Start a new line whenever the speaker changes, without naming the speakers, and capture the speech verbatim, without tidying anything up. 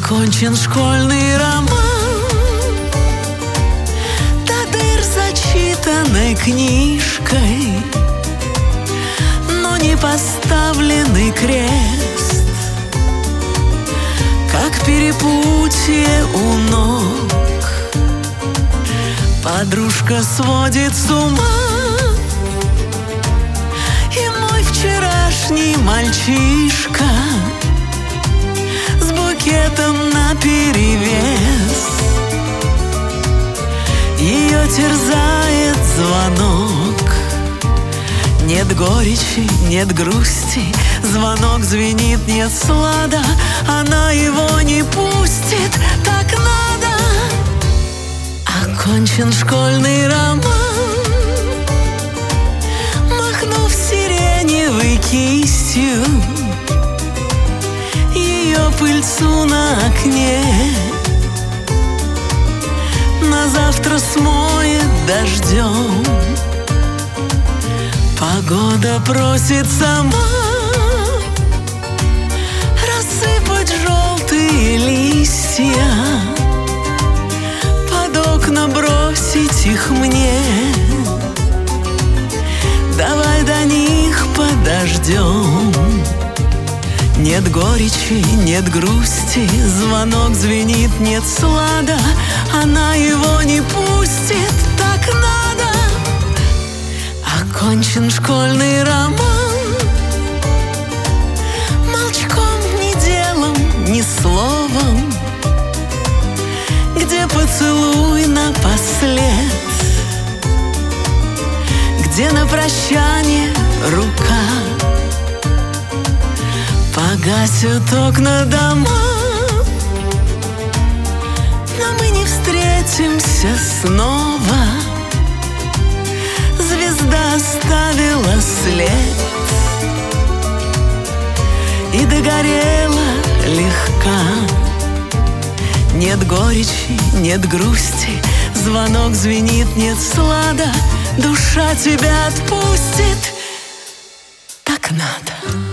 Окончен школьный роман, до дыр зачитанной книжкой, но не поставленный крест, как перепутье у ног. Подружка сводит с ума, и мой вчерашний мальчишка с букетом наперевес. Ее терзает звонок, нет горечи, нет грусти. Звонок звенит, нет слада, она его не пустит, так надо. Окончен школьный роман, махнув сиреневой кистью, ее пыльцу на окне на завтра смоет дождем. Погода просит сама рассыпать желтые листья, под окна бросить их мне. Давай до них подождем. Нет горечи, нет грусти, звонок звенит, нет слада, она его не пустит, так надо. Окончен школьный роман, молчком, ни делом, ни словом, где поцелуй напослед, где на прощание рука. Погасят окна дома, но мы не встретимся снова. Звезда оставила след и догорела легка. Нет горечи, нет грусти, звонок звенит, нет слада, душа тебя отпустит, так надо.